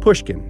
Pushkin.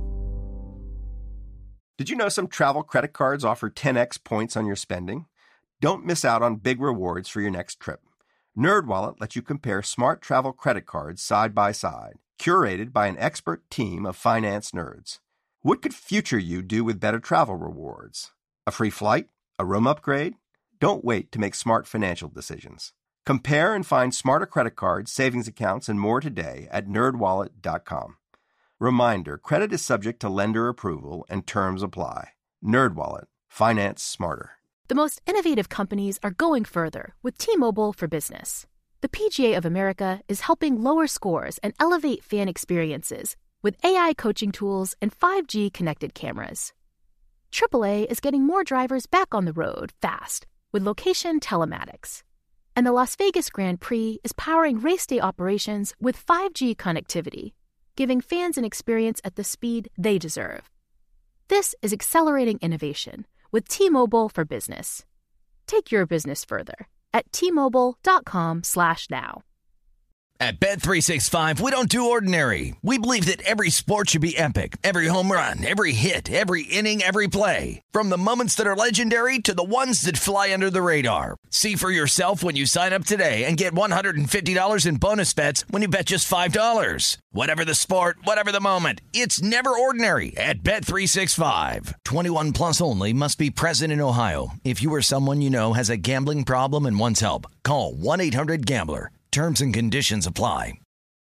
Did you know some travel credit cards offer 10x points on your spending? Don't miss out on big rewards for your next trip. NerdWallet lets you compare smart travel credit cards side by side, curated by an expert team of finance nerds. What could future you do with better travel rewards? A free flight? A room upgrade? Don't wait to make smart financial decisions. Compare and find smarter credit cards, savings accounts, and more today at nerdwallet.com. Reminder, credit is subject to lender approval and terms apply. NerdWallet. Finance smarter. The most innovative companies are going further with T-Mobile for Business. The PGA of America is helping lower scores and elevate fan experiences with AI coaching tools and 5G connected cameras. AAA is getting more drivers back on the road fast with location telematics. And the Las Vegas Grand Prix is powering race day operations with 5G connectivity, giving fans an experience at the speed they deserve. This is accelerating innovation with T-Mobile for Business. Take your business further at T-Mobile.com/now. At Bet365, we don't do ordinary. We believe that every sport should be epic. Every home run, every hit, every inning, every play. From the moments that are legendary to the ones that fly under the radar. See for yourself when you sign up today and get $150 in bonus bets when you bet just $5. Whatever the sport, whatever the moment, it's never ordinary at Bet365. 21 plus only. Must be present in Ohio. If you or someone you know has a gambling problem and wants help, call 1-800-GAMBLER. Terms and conditions apply.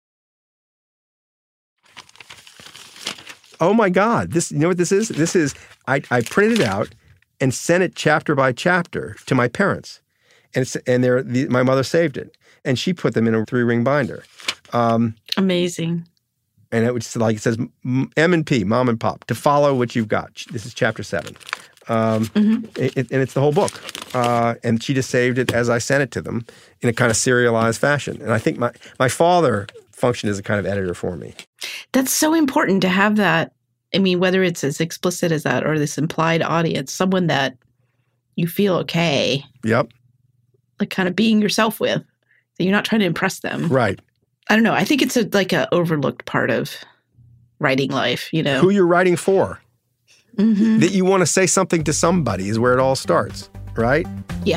Oh my God! You know what this is? This is I printed it out and sent it chapter by chapter to my parents, and my mother saved it, and she put them in a 3-ring binder. Amazing. And it says M&P, Mom and Pop, to follow what you've got. This is chapter 7. And it's the whole book. And she just saved it as I sent it to them in a kind of serialized fashion. And I think my father functioned as a kind of editor for me. That's so important to have that. I mean, whether it's as explicit as that or this implied audience, someone that you feel okay. Yep. Like kind of being yourself with. That you're not trying to impress them. Right. I don't know. I think it's like a overlooked part of writing life, you know. Who you're writing for. Mm-hmm. That you want to say something to somebody is where it all starts, right? Yeah.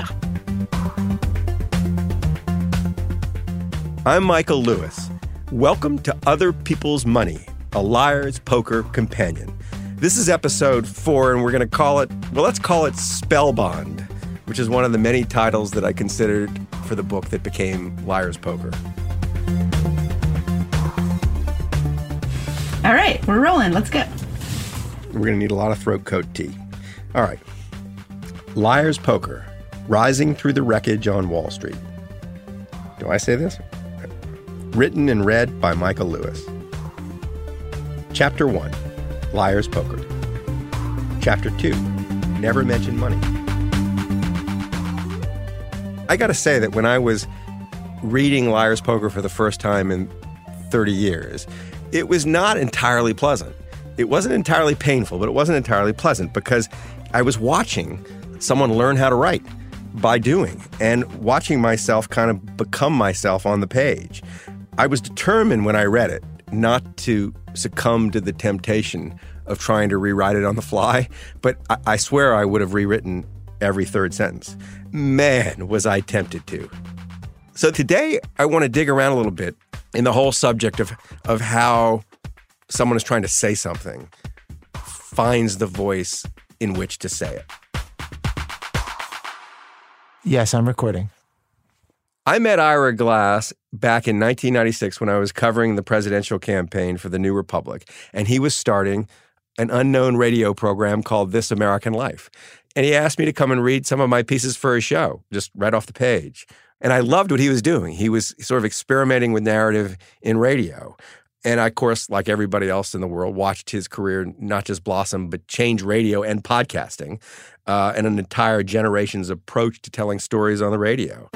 I'm Michael Lewis. Welcome to Other People's Money, a Liar's Poker Companion. This is episode 4, and we're going to call it, let's call it Spellbound, which is one of the many titles that I considered for the book that became Liar's Poker. All right, we're rolling. Let's go. We're going to need a lot of throat coat tea. All right. Liar's Poker, Rising Through the Wreckage on Wall Street. Do I say this? Written and read by Michael Lewis. Chapter 1, Liar's Poker. Chapter 2, Never Mention Money. I got to say that when I was reading Liar's Poker for the first time in 30 years, it was not entirely pleasant. It wasn't entirely painful, but it wasn't entirely pleasant because I was watching someone learn how to write by doing and watching myself kind of become myself on the page. I was determined when I read it not to succumb to the temptation of trying to rewrite it on the fly, but I swear I would have rewritten every third sentence. Man, was I tempted to. So today I want to dig around a little bit in the whole subject of how someone is trying to say something finds the voice in which to say it. Yes, I'm recording. I met Ira Glass back in 1996 when I was covering the presidential campaign for the New Republic, and he was starting an unknown radio program called This American Life. And he asked me to come and read some of my pieces for his show, just right off the page. And I loved what he was doing. He was sort of experimenting with narrative in radio. And I, of course, like everybody else in the world, watched his career not just blossom, but change radio and podcasting and an entire generation's approach to telling stories on the radio.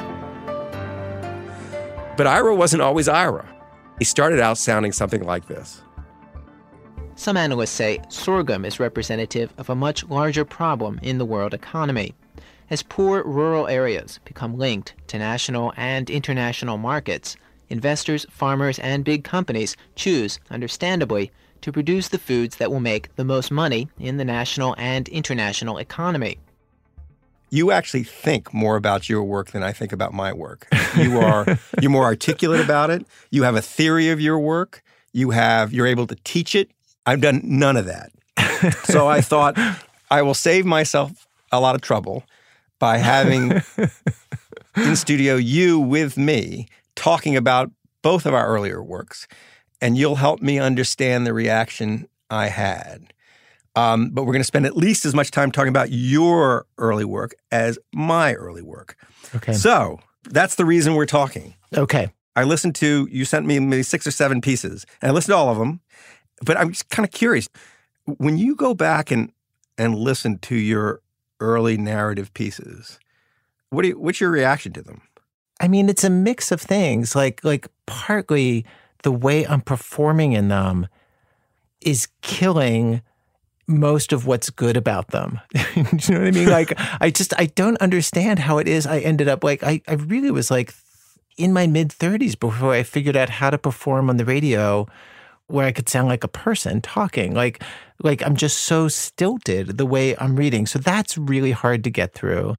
But Ira wasn't always Ira. He started out sounding something like this. Some analysts say sorghum is representative of a much larger problem in the world economy. As poor rural areas become linked to national and international markets, investors, farmers, and big companies choose, understandably, to produce the foods that will make the most money in the national and international economy. You actually think more about your work than I think about my work. You're more articulate about it. You have a theory of your work. You're able to teach it. I've done none of that. So I thought I will save myself a lot of trouble by having in studio you with me talking about both of our earlier works, and you'll help me understand the reaction I had. But we're going to spend at least as much time talking about your early work as my early work. Okay. So that's the reason we're talking. Okay. You sent me maybe 6 or 7 pieces, and I listened to all of them. But I'm just kind of curious. When you go back and listen to your early narrative pieces, what's your reaction to them? I mean, it's a mix of things. Like partly the way I'm performing in them is killing most of what's good about them. You know what I mean? Like, I don't understand how it is I ended up, like, I really was like in my mid-30s before I figured out how to perform on the radio where I could sound like a person talking. Like I'm just so stilted the way I'm reading. So that's really hard to get through.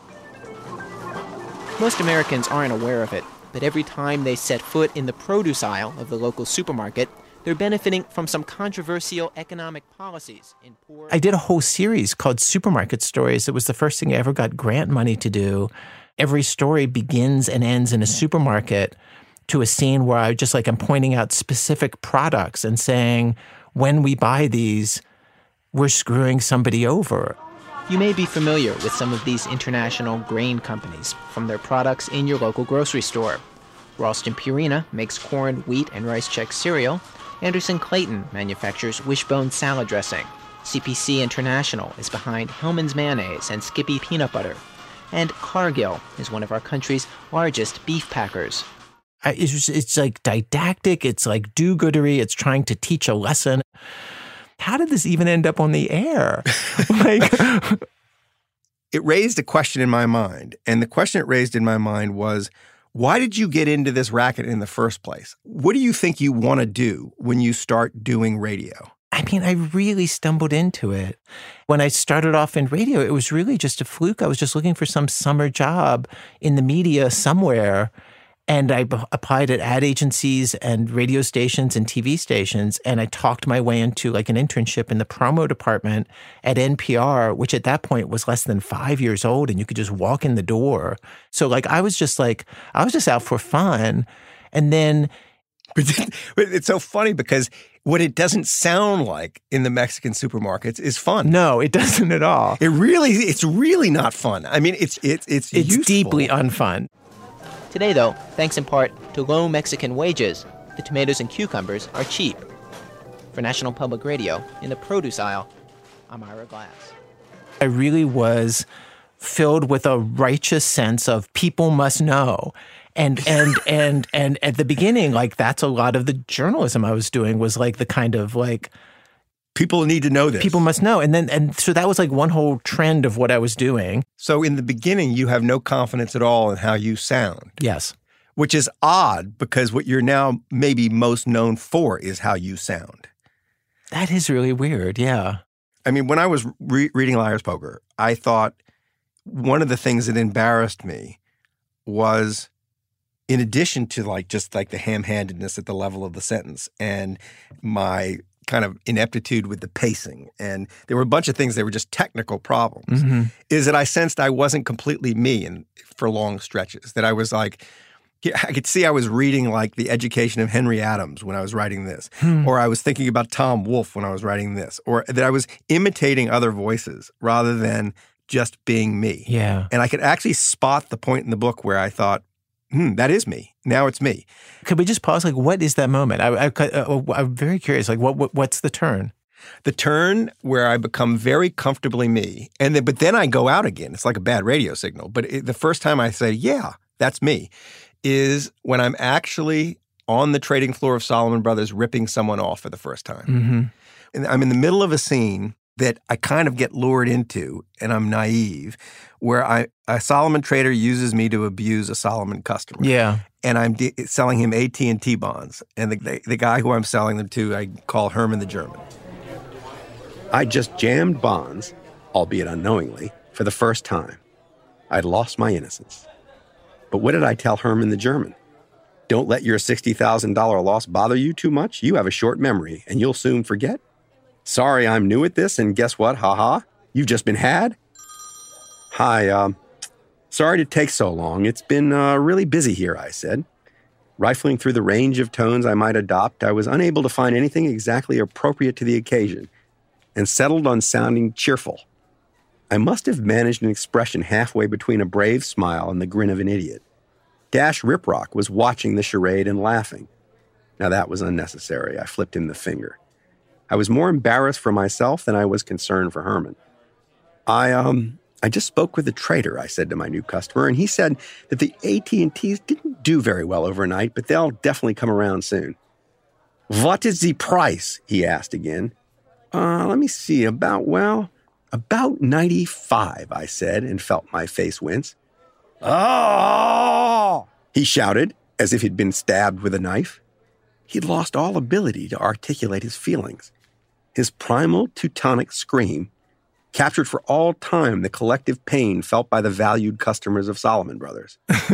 Most Americans aren't aware of it, but every time they set foot in the produce aisle of the local supermarket, they're benefiting from some controversial economic policies in poor... I did a whole series called Supermarket Stories. It was the first thing I ever got grant money to do. Every story begins and ends in a supermarket to a scene where I'm pointing out specific products and saying, when we buy these, we're screwing somebody over. You may be familiar with some of these international grain companies from their products in your local grocery store. Ralston Purina makes corn, wheat, and rice Chex cereal. Anderson Clayton manufactures Wishbone salad dressing. CPC International is behind Hellmann's mayonnaise and Skippy peanut butter. And Cargill is one of our country's largest beef packers. It's like didactic, it's like do-goodery, it's trying to teach a lesson. How did this even end up on the air? It raised a question in my mind, and the question it raised in my mind was, why did you get into this racket in the first place? What do you think you want to do when you start doing radio? I mean, I really stumbled into it. When I started off in radio, it was really just a fluke. I was just looking for some summer job in the media somewhere. And I applied at ad agencies and radio stations and TV stations. And I talked my way into like an internship in the promo department at NPR, which at that point was less than 5 years old. And you could just walk in the door. So like, I was just out for fun. And then... But it's so funny because what it doesn't sound like in the Mexican supermarkets is fun. No, it doesn't at all. It's really not fun. I mean, it's deeply unfun. Today, though, thanks in part to low Mexican wages, the tomatoes and cucumbers are cheap. For National Public Radio, in the produce aisle, I'm Ira Glass. I really was filled with a righteous sense of people must know. And at the beginning, like, that's a lot of the journalism I was doing was like the kind of like, people need to know this. People must know. And so that was like one whole trend of what I was doing. So in the beginning, you have no confidence at all in how you sound. Yes. Which is odd because what you're now maybe most known for is how you sound. That is really weird, yeah. I mean, when I was reading Liar's Poker, I thought one of the things that embarrassed me was, in addition to just the ham-handedness at the level of the sentence and my kind of ineptitude with the pacing, and there were a bunch of things that were just technical problems, is that I sensed I wasn't completely me for long stretches, that I was like, I could see I was reading like The Education of Henry Adams when I was writing this, or I was thinking about Tom Wolfe when I was writing this, or that I was imitating other voices rather than just being me. Yeah. And I could actually spot the point in the book where I thought, that is me. Now it's me. Could we just pause? Like, what is that moment? I'm very curious. Like, what's the turn? The turn where I become very comfortably me, but then I go out again. It's like a bad radio signal. But the first time I say, yeah, that's me, is when I'm actually on the trading floor of Salomon Brothers ripping someone off for the first time. And I'm in the middle of a scene that I kind of get lured into, and I'm naive, where a Solomon trader uses me to abuse a Solomon customer. Yeah. And I'm selling him AT&T bonds. And the guy who I'm selling them to, I call Herman the German. I just jammed bonds, albeit unknowingly, for the first time. I'd lost my innocence. But what did I tell Herman the German? Don't let your $60,000 loss bother you too much. You have a short memory, and you'll soon forget. Sorry, I'm new at this, and guess what? Ha-ha, you've just been had. Hi, sorry to take so long. It's been really busy here, I said. Rifling through the range of tones I might adopt, I was unable to find anything exactly appropriate to the occasion, and settled on sounding cheerful. I must have managed an expression halfway between a brave smile and the grin of an idiot. Dash Riprock was watching the charade and laughing. Now that was unnecessary. I flipped him the finger. I was more embarrassed for myself than I was concerned for Herman. I just spoke with the trader, I said to my new customer, and he said that the AT&Ts didn't do very well overnight, but they'll definitely come around soon. What is the price? He asked again. Let me see, about 95, I said, and felt my face wince. Oh! He shouted, as if he'd been stabbed with a knife. He'd lost all ability to articulate his feelings. His primal Teutonic scream captured for all time the collective pain felt by the valued customers of Solomon Brothers.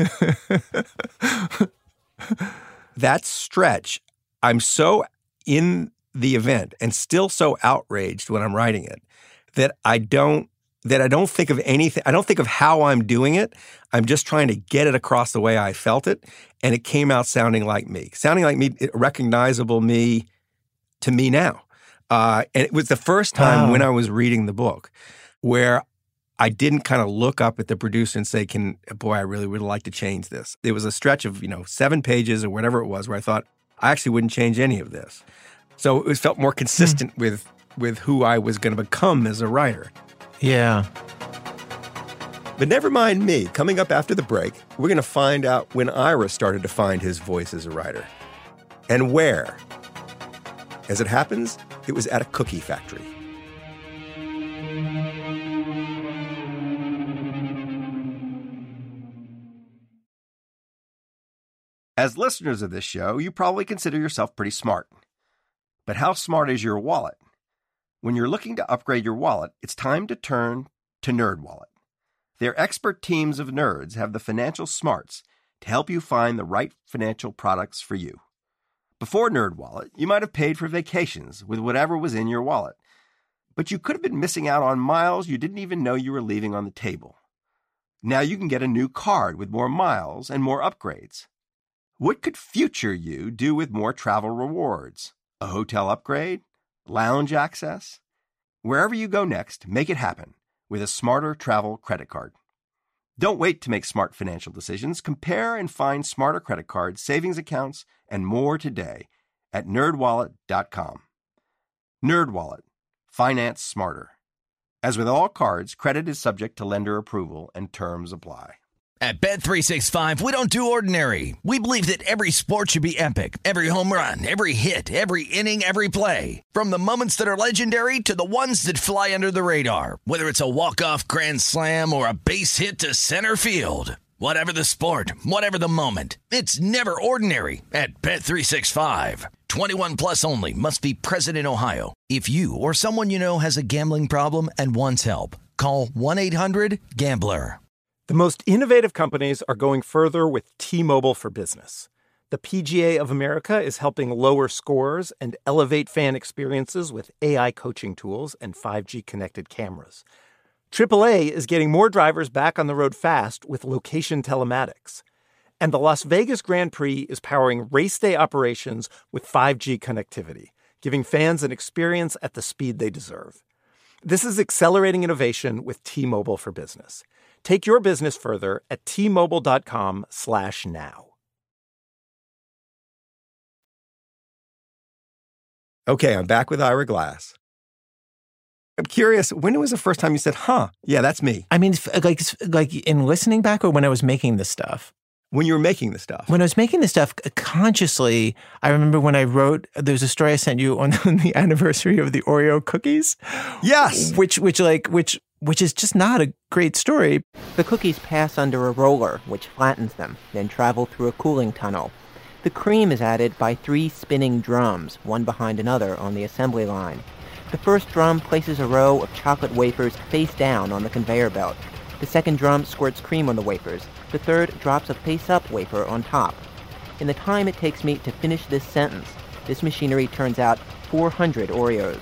That stretch, I'm so in the event and still so outraged when I'm writing it that I don't think of anything. I don't think of how I'm doing it. I'm just trying to get it across the way I felt it, and it came out sounding like me, recognizable me to me now. And it was the first time when I was reading the book where I didn't kind of look up at the producer and say, I really would like to change this. There was a stretch of, 7 pages or whatever it was where I thought, I actually wouldn't change any of this. So it felt more consistent with who I was going to become as a writer. Yeah. But never mind me. Coming up after the break, we're going to find out when Ira started to find his voice as a writer. And where. As it happens, it was at a cookie factory. As listeners of this show, you probably consider yourself pretty smart. But how smart is your wallet? When you're looking to upgrade your wallet, it's time to turn to NerdWallet. Their expert teams of nerds have the financial smarts to help you find the right financial products for you. Before NerdWallet, you might have paid for vacations with whatever was in your wallet. But you could have been missing out on miles you didn't even know you were leaving on the table. Now you can get a new card with more miles and more upgrades. What could future you do with more travel rewards? A hotel upgrade? Lounge access? Wherever you go next, make it happen with a smarter travel credit card. Don't wait to make smart financial decisions. Compare and find smarter credit cards, savings accounts, and more today at nerdwallet.com. NerdWallet. Finance smarter. As with all cards, credit is subject to lender approval and terms apply. At Bet365, we don't do ordinary. We believe that every sport should be epic. Every home run, every hit, every inning, every play. From the moments that are legendary to the ones that fly under the radar. Whether it's a walk-off grand slam or a base hit to center field. Whatever the sport, whatever the moment. It's never ordinary at Bet365. 21 plus only. Must be present in Ohio. If you or someone you know has a gambling problem and wants help, call 1-800-GAMBLER. The most innovative companies are going further with T-Mobile for Business. The PGA of America is helping lower scores and elevate fan experiences with AI coaching tools and 5G connected cameras. AAA is getting more drivers back on the road fast with location telematics. And the Las Vegas Grand Prix is powering race day operations with 5G connectivity, giving fans an experience at the speed they deserve. This is accelerating innovation with T-Mobile for Business. Take your business further at T-Mobile.com/now. Okay, I'm back with Ira Glass. I'm curious, when was the first time you said, yeah, that's me? I mean, like in listening back or when I was making this stuff? when you were making the stuff? When I was making this stuff consciously, I remember when I wrote, there's a story I sent you on the anniversary of the Oreo cookies. Yes. Which is just not a great story. The cookies pass under a roller, which flattens them, then travel through a cooling tunnel. The cream is added by 3 spinning drums, one behind another on the assembly line. The first drum places a row of chocolate wafers face down on the conveyor belt. The second drum squirts cream on the wafers. The third drops a face-up wafer on top. In the time it takes me to finish this sentence, this machinery turns out 400 Oreos.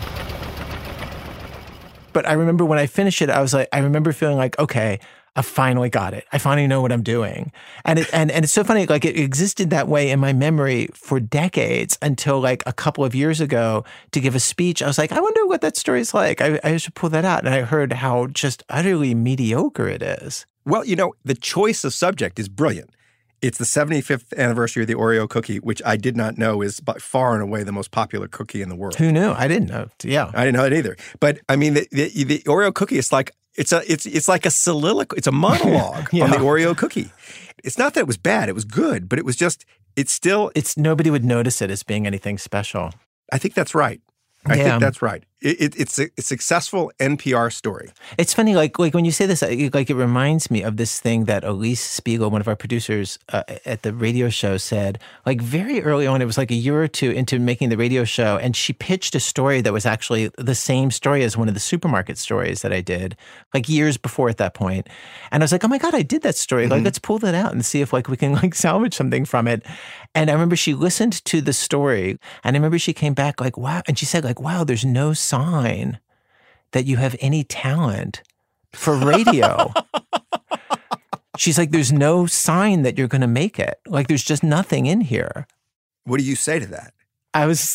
But I remember when I finished it, I remember feeling like, okay, I finally got it. I finally know what I'm doing. And it's so funny, like it existed that way in my memory for decades until like a couple of years ago to give a speech. I was like, I wonder what that story's like. I should pull that out. And I heard how just utterly mediocre it is. Well, the choice of subject is brilliant. It's the 75th anniversary of the Oreo cookie, which I did not know is by far and away the most popular cookie in the world. Who knew? I didn't know. Yeah. I didn't know it either. But I mean, the Oreo cookie is like, it's like a soliloquy. It's a monologue on the Oreo cookie. It's not that it was bad. It was good, but it was just, it's nobody would notice it as being anything special. I think that's right. I think that's right. It's a successful NPR story. It's funny, like when you say this, like it reminds me of this thing that Elise Spiegel, one of our producers at the radio show, said. Like very early on, it was like a year or two into making the radio show, and she pitched a story that was actually the same story as one of the supermarket stories that I did, like years before at that point. And I was like, oh my God, I did that story. Like let's pull that out and see if like we can like salvage something from it. And I remember she listened to the story, and I remember she came back like, wow, and she said like, wow, there's no sign that you have any talent for radio. She's like, there's no sign that you're going to make it. Like, there's just nothing in here. What do you say to that? I was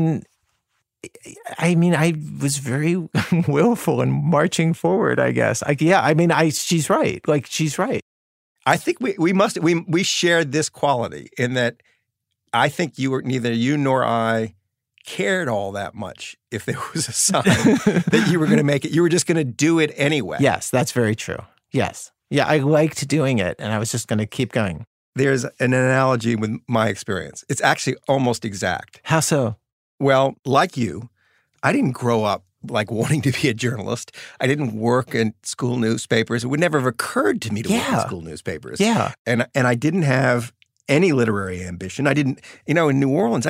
very willful and marching forward, I guess. She's right. Like, she's right. I think we shared this quality in that I think neither you nor I cared all that much if there was a sign that you were going to make it. You were just going to do it anyway. Yes, that's very true. Yes. Yeah, I liked doing it, and I was just going to keep going. There's an analogy with my experience. It's actually almost exact. How so? Well, like you, I didn't grow up like wanting to be a journalist. I didn't work in school newspapers. It would never have occurred to me to work in school newspapers. Yeah. And I didn't have any literary ambition. I didn't, in New Orleans,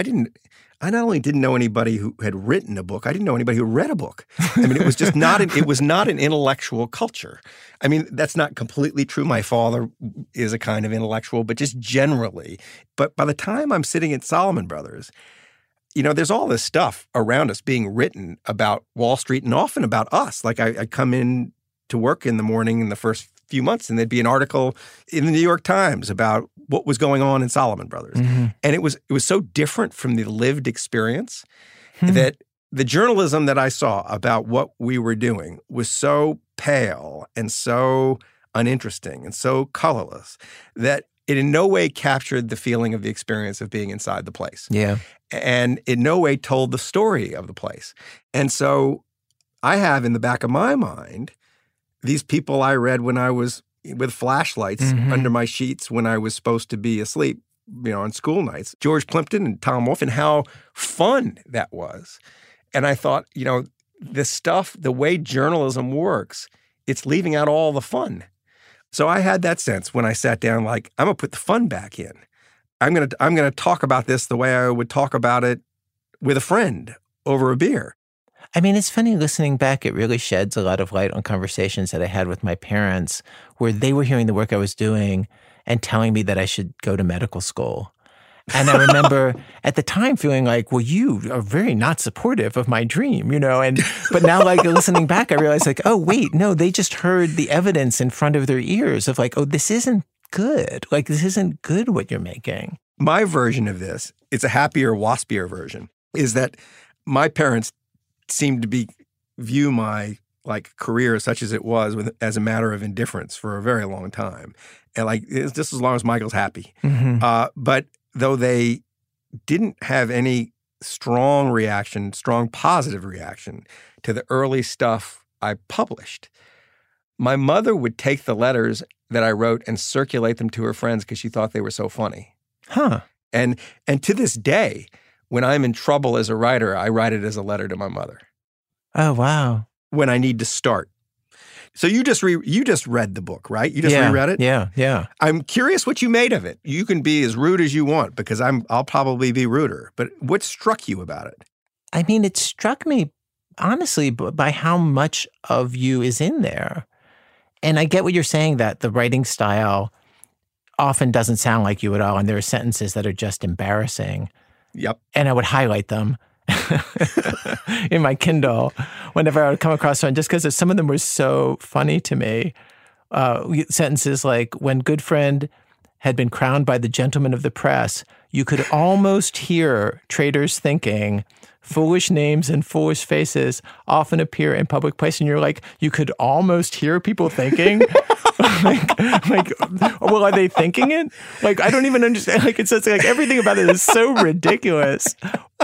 I not only didn't know anybody who had written a book, I didn't know anybody who read a book. I mean, it was just not an intellectual culture. I mean, that's not completely true. My father is a kind of intellectual, but just generally. But by the time I'm sitting at Salomon Brothers, there's all this stuff around us being written about Wall Street and often about us. Like I come in to work in the morning in the first few months, and there'd be an article in the New York Times about what was going on in Salomon Brothers. Mm-hmm. And it was so different from the lived experience that the journalism that I saw about what we were doing was so pale and so uninteresting and so colorless that it in no way captured the feeling of the experience of being inside the place. Yeah. And in no way told the story of the place. And so I have in the back of my mind these people I read when I was with flashlights under my sheets when I was supposed to be asleep, on school nights. George Plimpton and Tom Wolfe, and how fun that was. And I thought, this stuff, the way journalism works, it's leaving out all the fun. So I had that sense when I sat down, like, I'm going to put the fun back in. I'm going to talk about this the way I would talk about it with a friend over a beer. I mean, it's funny listening back. It really sheds a lot of light on conversations that I had with my parents where they were hearing the work I was doing and telling me that I should go to medical school. And I remember at the time feeling like, well, you are very not supportive of my dream, but now like listening back, I realized like, oh, wait, no, they just heard the evidence in front of their ears of like, oh, this isn't good. Like, this isn't good what you're making. My version of this, it's a happier, waspier version, is that my parents seemed to view my career such as it was as a matter of indifference for a very long time. And it's just as long as Michael's happy. Mm-hmm. But though they didn't have any strong positive reaction to the early stuff I published, my mother would take the letters that I wrote and circulate them to her friends because she thought they were so funny. Huh. And to this day, when I'm in trouble as a writer, I write it as a letter to my mother. Oh, wow. When I need to start. So you just read the book, right? You just reread it? Yeah. I'm curious what you made of it. You can be as rude as you want because I'll probably be ruder. But what struck you about it? I mean, it struck me, honestly, by how much of you is in there. And I get what you're saying, that the writing style often doesn't sound like you at all. And there are sentences that are just embarrassing. Yep. And I would highlight them in my Kindle whenever I would come across one, just because some of them were so funny to me. Sentences like, when Goodfriend had been crowned by the gentlemen of the press, you could almost hear traders thinking, foolish names and foolish faces often appear in public place. And you're like, you could almost hear people thinking? Well, are they thinking it? Like, I don't even understand. Like, it's like everything about it is so ridiculous.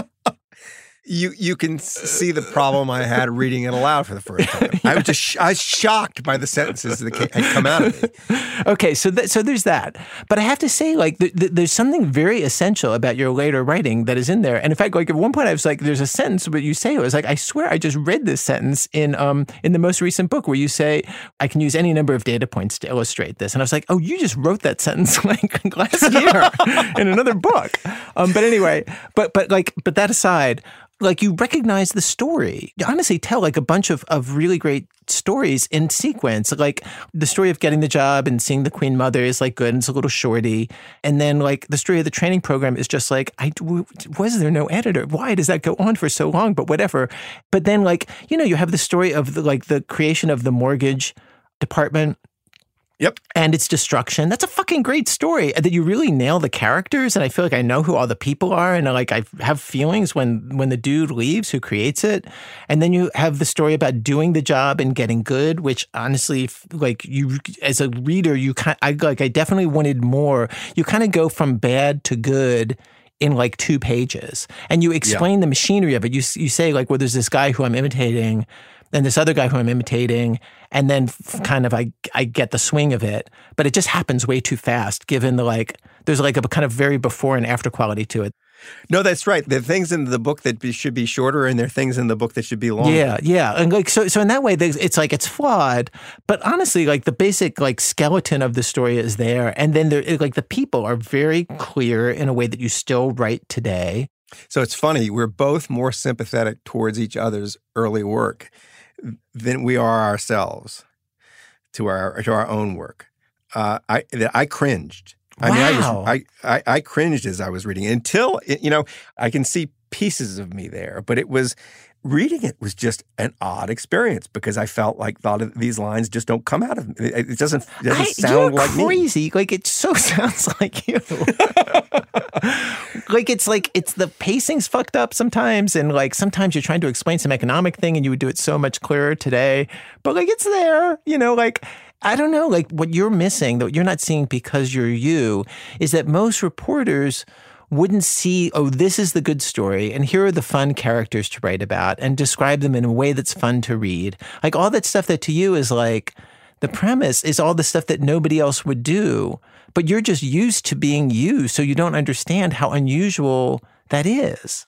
You can see the problem I had reading it aloud for the first time. I was shocked by the sentences that had come out of me. Okay, so there's that. But I have to say, like, there's something very essential about your later writing that is in there. And in fact, like, at one point I was like, there's a sentence where you say, it was like, I swear I just read this sentence in the most recent book where you say, I can use any number of data points to illustrate this. And I was like, oh, you just wrote that sentence like last year in another book. But anyway, but that aside, like, you recognize the story. You honestly tell like a bunch of really great stories in sequence. Like the story of getting the job and seeing the Queen Mother is like good and it's a little shorty. And then like the story of the training program is just like, was there no editor? Why does that go on for so long? But whatever. But then like, you have the story of the creation of the mortgage department. Yep. And its destruction. That's a fucking great story. That you really nail the characters, and I feel like I know who all the people are, and like I have feelings when the dude leaves who creates it. And then you have the story about doing the job and getting good, which honestly, like you as a reader, I definitely wanted more. You kind of go from bad to good in like 2 pages, and you explain the machinery of it. You say like, well, there's this guy who I'm imitating, and this other guy who I'm imitating, and then kind of I get the swing of it, but it just happens way too fast given there's like a kind of very before and after quality to it. No, that's right. There are things in the book that should be shorter, and there are things in the book that should be longer. Yeah. And like so in that way, it's like it's flawed, but honestly, like the basic like skeleton of the story is there, and then like the people are very clear in a way that you still write today. So it's funny. We're both more sympathetic towards each other's early work than we are ourselves to our own work. I cringed. Wow. I cringed as I was reading it until I can see pieces of me there, but reading it was just an odd experience because I felt like a lot of these lines just don't come out of me. It doesn't sound like me. You're crazy. Like it so sounds like you. Like it's the pacing's fucked up sometimes, and like sometimes you're trying to explain some economic thing and you would do it so much clearer today. But like it's there, like I don't know, like what you're missing that you're not seeing because you're you is that most reporters wouldn't see, oh, this is the good story, and here are the fun characters to write about, and describe them in a way that's fun to read. Like all that stuff that to you is like, the premise is all the stuff that nobody else would do, but you're just used to being you, so you don't understand how unusual that is.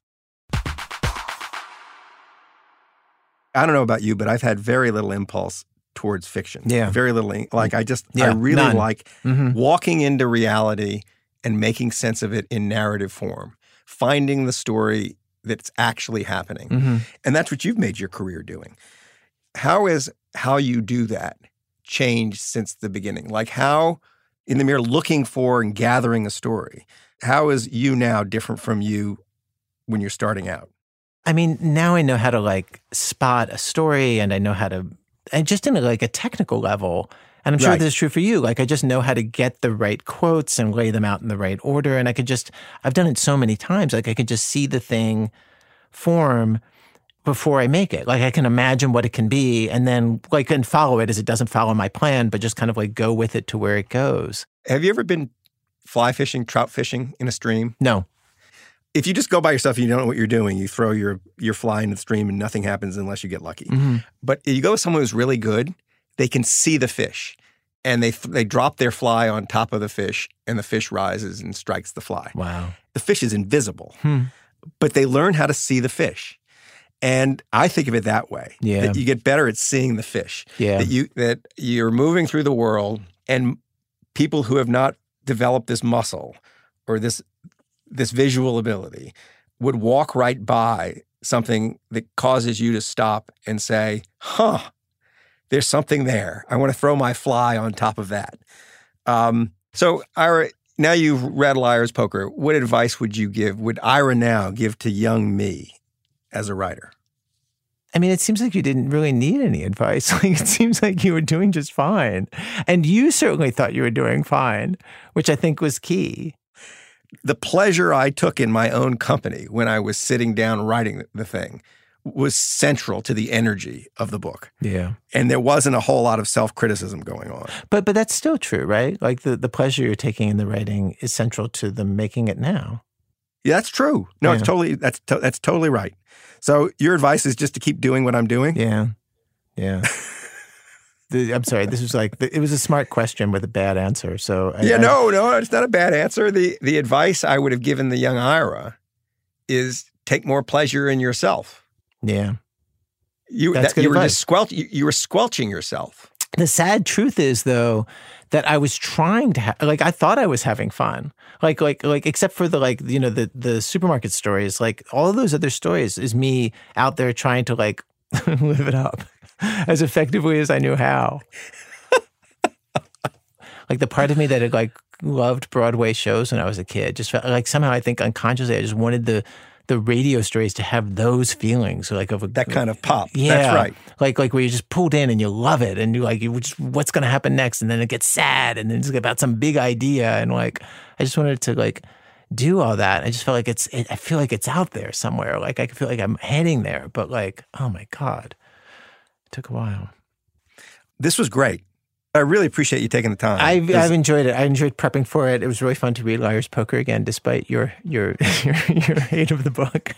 I don't know about you, but I've had very little impulse towards fiction. Yeah. Very little. Like I really none. like walking into reality and making sense of it in narrative form, finding the story that's actually happening. Mm-hmm. And that's what you've made your career doing. How you do that changed since the beginning? Like how, in the mirror, looking for and gathering a story, how is you now different from you when you're starting out? I mean, now I know how to like spot a story, and I know how to, and just in a technical level. And I'm sure this is true for you. Like I just know how to get the right quotes and lay them out in the right order. And I've done it so many times. Like I could just see the thing form before I make it. Like I can imagine what it can be, and then and follow it as it doesn't follow my plan, but just kind of like go with it to where it goes. Have you ever been fly fishing, trout fishing in a stream? No. If you just go by yourself and you don't know what you're doing, you throw your fly in the stream and nothing happens unless you get lucky. Mm-hmm. But if you go with someone who's really good, they can see the fish. And they drop their fly on top of the fish, and the fish rises and strikes the fly. Wow. The fish is invisible, but they learn how to see the fish. And I think of it that way. Yeah. That you get better at seeing the fish. Yeah. That you're moving through the world, and people who have not developed this muscle or this visual ability would walk right by something that causes you to stop and say, there's something there. I want to throw my fly on top of that. So, Ira, now you've read Liar's Poker. What advice would Ira now give to young me as a writer? I mean, it seems like you didn't really need any advice. Like, it seems like you were doing just fine. And you certainly thought you were doing fine, which I think was key. The pleasure I took in my own company when I was sitting down writing the thing was central to the energy of the book. Yeah. And there wasn't a whole lot of self-criticism going on. But that's still true, right? Like the pleasure you're taking in the writing is central to them making it now. Yeah, that's true. No, it's totally, that's totally right. So your advice is just to keep doing what I'm doing? Yeah. Yeah. I'm sorry. This was it was a smart question with a bad answer. So no, it's not a bad answer. The advice I would have given the young Ira is take more pleasure in yourself. Yeah. You were squelching yourself. The sad truth is, though, that I was trying to I thought I was having fun. Like except for the supermarket stories, like all of those other stories is me out there trying to live it up as effectively as I knew how. Like the part of me that had loved Broadway shows when I was a kid just felt like somehow I think unconsciously I just wanted the radio stories to have those feelings, that kind of pop. Yeah, that's right. Like where you're just pulled in and you love it, and what's going to happen next, and then it gets sad, and then it's about some big idea, and I just wanted to do all that. I just felt I feel like it's out there somewhere. Like I feel like I'm heading there, but oh my God, it took a while. This was great. I really appreciate you taking the time. I've enjoyed it. I enjoyed prepping for it. It was really fun to read Liar's Poker again, despite your hate of the book,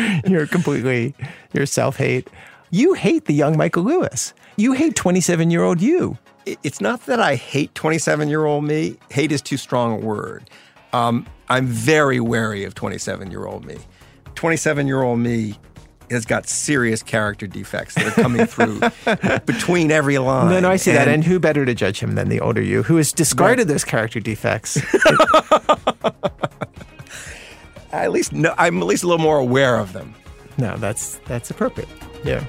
your self-hate. You hate the young Michael Lewis. You hate 27-year-old you. It's not that I hate 27-year-old me. Hate is too strong a word. I'm very wary of 27-year-old me. 27-year-old me has got serious character defects that are coming through between every line. No, I see that. And who better to judge him than the older you, who has discarded those character defects? I'm at least a little more aware of them. No, that's appropriate. Yeah.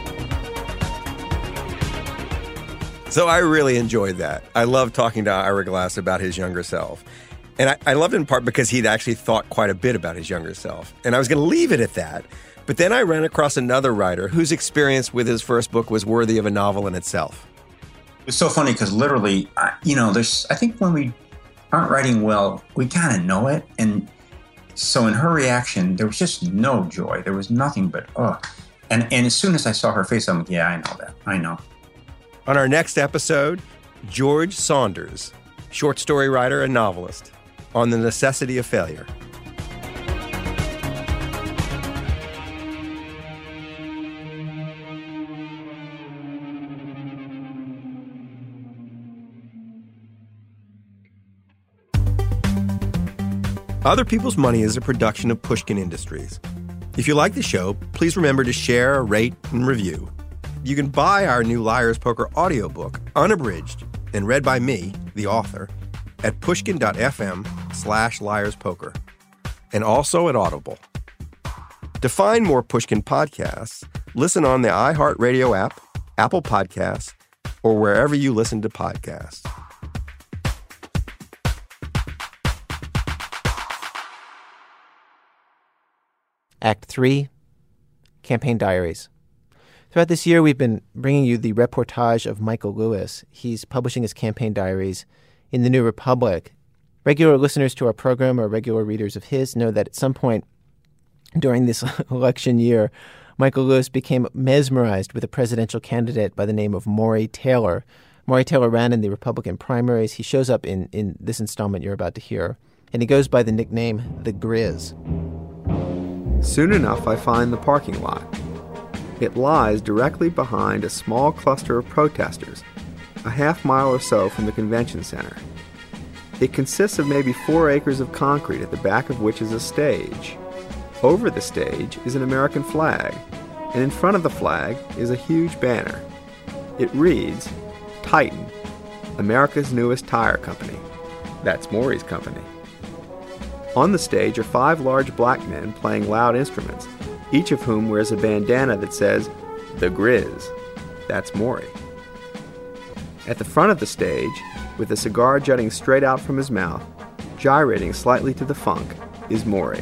So I really enjoyed that. I love talking to Ira Glass about his younger self. And I loved it in part because he'd actually thought quite a bit about his younger self. And I was going to leave it at that. But then I ran across another writer whose experience with his first book was worthy of a novel in itself. It's so funny because literally, I think when we aren't writing well, we kind of know it. And so in her reaction, there was just no joy. There was nothing but, And as soon as I saw her face, I'm like, yeah, I know that. I know. On our next episode, George Saunders, short story writer and novelist, on the necessity of failure. Other People's Money is a production of Pushkin Industries. If you like the show, please remember to share, rate, and review. You can buy our new Liar's Poker audiobook, unabridged, and read by me, the author, at pushkin.fm/liarspoker, and also at Audible. To find more Pushkin podcasts, listen on the iHeartRadio app, Apple Podcasts, or wherever you listen to podcasts. Act 3, Campaign Diaries. Throughout this year, we've been bringing you the reportage of Michael Lewis. He's publishing his campaign diaries in the New Republic. Regular listeners to our program or regular readers of his know that at some point during this election year, Michael Lewis became mesmerized with a presidential candidate by the name of Maury Taylor. Maury Taylor ran in the Republican primaries. He shows up in this installment you're about to hear, and he goes by the nickname The Grizz. Soon enough, I find the parking lot. It lies directly behind a small cluster of protesters, a half mile or so from the convention center. It consists of maybe 4 acres of concrete at the back of which is a stage. Over the stage is an American flag, and in front of the flag is a huge banner. It reads, Titan, America's newest tire company. That's Maury's company. On the stage are 5 large black men playing loud instruments, each of whom wears a bandana that says, The Grizz. That's Maury. At the front of the stage, with a cigar jutting straight out from his mouth, gyrating slightly to the funk, is Maury.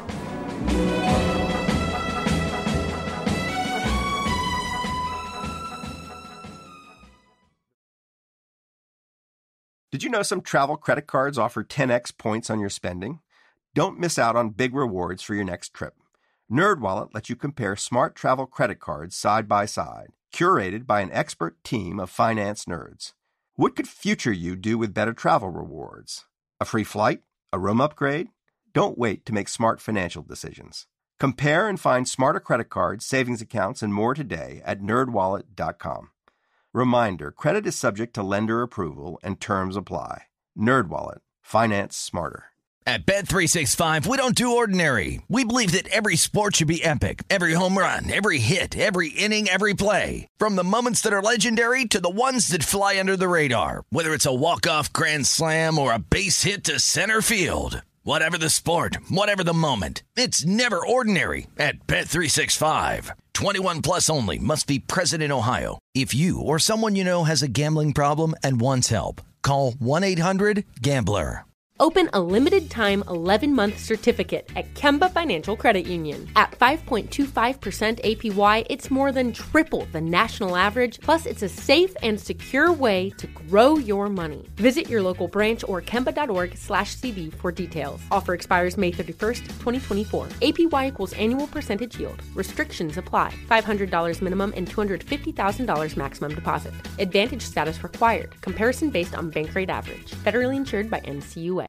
Did you know some travel credit cards offer 10x points on your spending? Don't miss out on big rewards for your next trip. NerdWallet lets you compare smart travel credit cards side by side, curated by an expert team of finance nerds. What could future you do with better travel rewards? A free flight? A room upgrade? Don't wait to make smart financial decisions. Compare and find smarter credit cards, savings accounts, and more today at nerdwallet.com. Reminder, credit is subject to lender approval and terms apply. NerdWallet. Finance smarter. At Bet365, we don't do ordinary. We believe that every sport should be epic. Every home run, every hit, every inning, every play. From the moments that are legendary to the ones that fly under the radar. Whether it's a walk-off grand slam or a base hit to center field. Whatever the sport, whatever the moment, it's never ordinary at Bet365. 21 plus only. Must be present in Ohio. If you or someone you know has a gambling problem and wants help, call 1-800-GAMBLER. Open a limited-time 11-month certificate at Kemba Financial Credit Union. At 5.25% APY, it's more than triple the national average, plus it's a safe and secure way to grow your money. Visit your local branch or kemba.org/cd for details. Offer expires May 31st, 2024. APY equals annual percentage yield. Restrictions apply. $500 minimum and $250,000 maximum deposit. Advantage status required. Comparison based on bank rate average. Federally insured by NCUA.